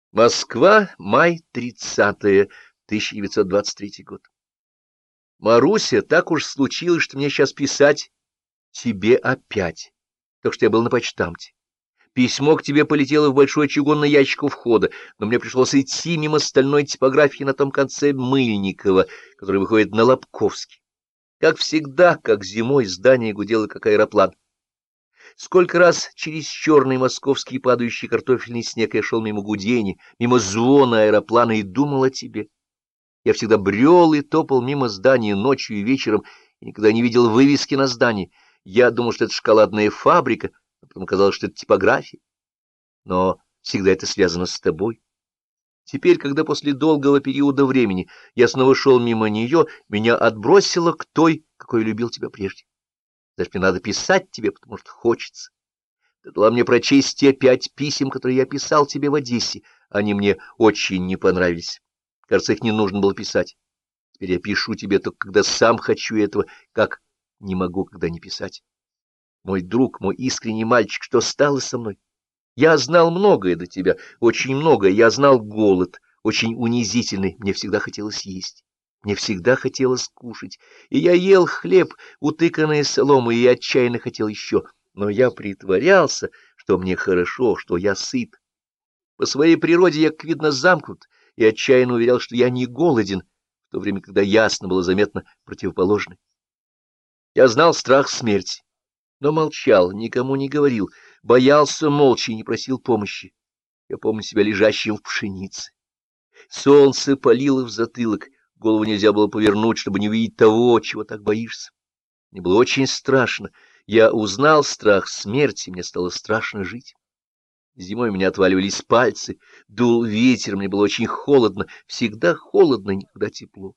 Москва, май 30-е, 1923 год. Маруся, так уж случилось, что мне сейчас писать тебе опять. Так что я был на почтамте. Письмо к тебе полетело в большой чугунный ящик у входа, но мне пришлось идти мимо стальной типографии на том конце Мыльникова, который выходит на Лобковский. Как всегда, как зимой, здание гудело, как аэроплан. Сколько раз через черный московский падающий картофельный снег я шел мимо гудени, мимо звона аэроплана и думал о тебе. Я всегда брел и топал мимо здания ночью и вечером, и никогда не видел вывески на здании. Я думал, что это шоколадная фабрика, а потом казалось, что это типография. Но всегда это связано с тобой. Теперь, когда после долгого периода времени я снова шел мимо нее, меня отбросило к той, какой любил тебя прежде. Даже мне надо писать тебе, потому что хочется. Ты дала мне прочесть те 5 писем, которые я писал тебе в Одессе. Они мне очень не понравились. Кажется, их не нужно было писать. Теперь я пишу тебе только когда сам хочу этого, как не могу, когда не писать. Мой друг, мой искренний мальчик, что стало со мной? Я знал многое до тебя, очень многое. Я знал голод, очень унизительный. Мне всегда хотелось есть. Мне всегда хотелось кушать. И я ел хлеб, утыканный соломой, и отчаянно хотел еще. Но я притворялся, что мне хорошо, что я сыт. По своей природе я, как видно, замкнут, и отчаянно уверял, что я не голоден, в то время, когда ясно было заметно противоположное. Я знал страх смерти, но молчал, никому не говорил, боялся молча и не просил помощи. Я помню себя лежащим в пшенице. Солнце палило в затылок, голову нельзя было повернуть, чтобы не увидеть того, чего так боишься. Мне было очень страшно. Я узнал страх смерти, мне стало страшно жить. Зимой у меня отваливались пальцы, дул ветер, мне было очень холодно, всегда холодно, никогда тепло.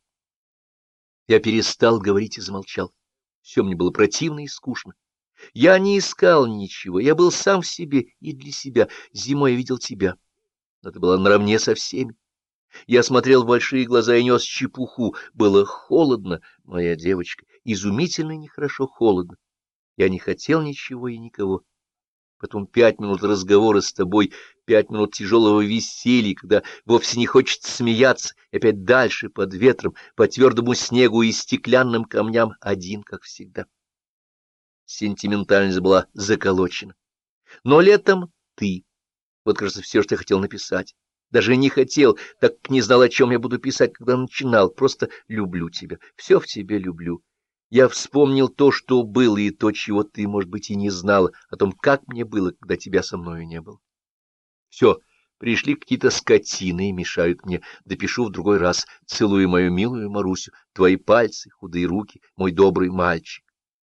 Я перестал говорить и замолчал. Все мне было противно и скучно. Я не искал ничего, я был сам в себе и для себя. Зимой я видел тебя, но ты была наравне со всеми. Я смотрел в большие глаза и нес чепуху. Было холодно, моя девочка, изумительно и нехорошо холодно. Я не хотел ничего и никого. Потом 5 минут разговора с тобой, 5 минут тяжелого веселья, когда вовсе не хочется смеяться, и опять дальше, под ветром, по твердому снегу и стеклянным камням, один, как всегда. Сентиментальность была заколочена. Но летом ты. Вот, кажется, все, что я хотел написать. Даже не хотел, так как не знал, о чем я буду писать, когда начинал. Просто люблю тебя, все в тебе люблю. Я вспомнил то, что было, и то, чего ты, может быть, и не знала, о том, как мне было, когда тебя со мною не было. Все, пришли какие-то скотины и мешают мне. Допишу в другой раз. Целую мою милую Марусю, твои пальцы, худые руки, мой добрый мальчик.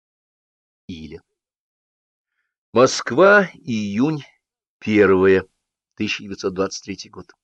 Иля. Москва, июнь, 1-е, 1923 год.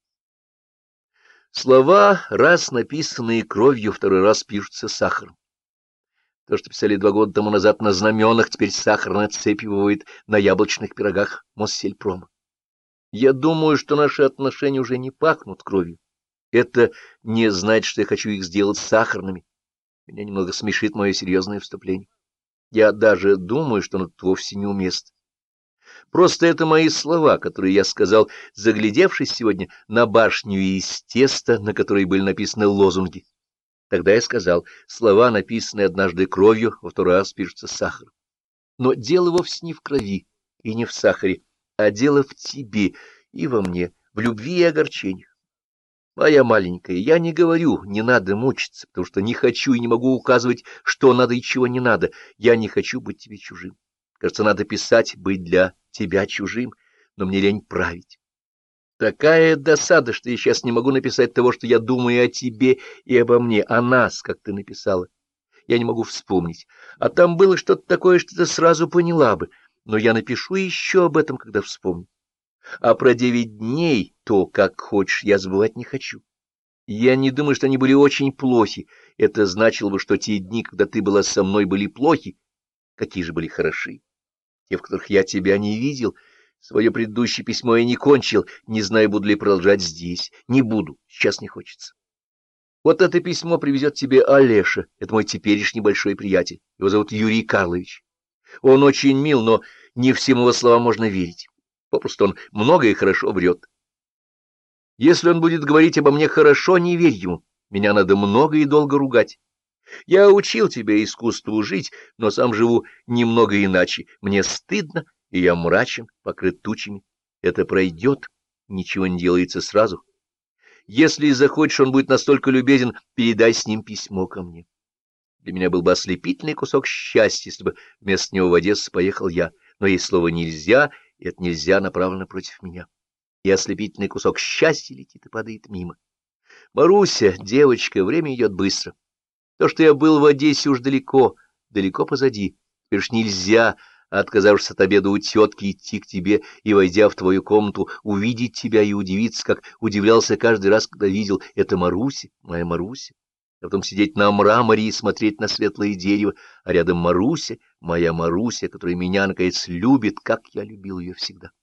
Слова, раз написанные кровью, второй раз пишутся сахаром. То, что писали 2 года тому назад на знаменах, теперь сахарная цепь бывает на яблочных пирогах Моссельпрома. Я думаю, что наши отношения уже не пахнут кровью. Это не значит, что я хочу их сделать сахарными. Меня немного смешит мое серьезное вступление. Я даже думаю, что оно вовсе неуместно. Просто это мои слова, которые я сказал, заглядевшись сегодня на башню из теста, на которой были написаны лозунги. Тогда я сказал, слова, написанные однажды кровью, во второй раз пишутся сахаром. Но дело вовсе не в крови и не в сахаре, а дело в тебе и во мне, в любви и огорчениях. Моя маленькая, я не говорю, не надо мучиться, потому что не хочу и не могу указывать, что надо и чего не надо. Я не хочу быть тебе чужим. Кажется, надо писать, быть для тебя чужим, но мне лень править. Такая досада, что я сейчас не могу написать того, что я думаю о тебе и обо мне, о нас, как ты написала. Я не могу вспомнить. А там было что-то такое, что ты сразу поняла бы. Но я напишу еще об этом, когда вспомню. А про 9 дней, то, как хочешь, я забывать не хочу. Я не думаю, что они были очень плохи. Это значило бы, что те дни, когда ты была со мной, были плохи. Какие же были хороши. Те, в которых я тебя не видел. Свое предыдущее письмо я не кончил, не знаю, буду ли продолжать здесь. Не буду, сейчас не хочется. Вот это письмо привезет тебе Олеша, это мой теперешний большой приятель. Его зовут Юрий Карлович. Он очень мил, но не всем его словам можно верить. Попросту он много и хорошо врет. Если он будет говорить обо мне хорошо, не верь ему. Меня надо много и долго ругать. Я учил тебя искусству жить, но сам живу немного иначе. Мне стыдно, и я мрачен, покрыт тучами. Это пройдет, ничего не делается сразу. Если захочешь, он будет настолько любезен, передай с ним письмо ко мне. Для меня был бы ослепительный кусок счастья, если бы вместо него в Одессу поехал я. Но есть слово «нельзя», и это «нельзя» направлено против меня. И ослепительный кусок счастья летит и падает мимо. Маруся, девочка, время идет быстро. То, что я был в Одессе, уж далеко, далеко позади. Теперь ж нельзя, отказавшись от обеда у тетки, идти к тебе и, войдя в твою комнату, увидеть тебя и удивиться, как удивлялся каждый раз, когда видел это Маруся, моя Маруся. А потом сидеть на мраморе и смотреть на светлое дерево, а рядом Маруся, моя Маруся, которая меня, наконец, любит, как я любил ее всегда.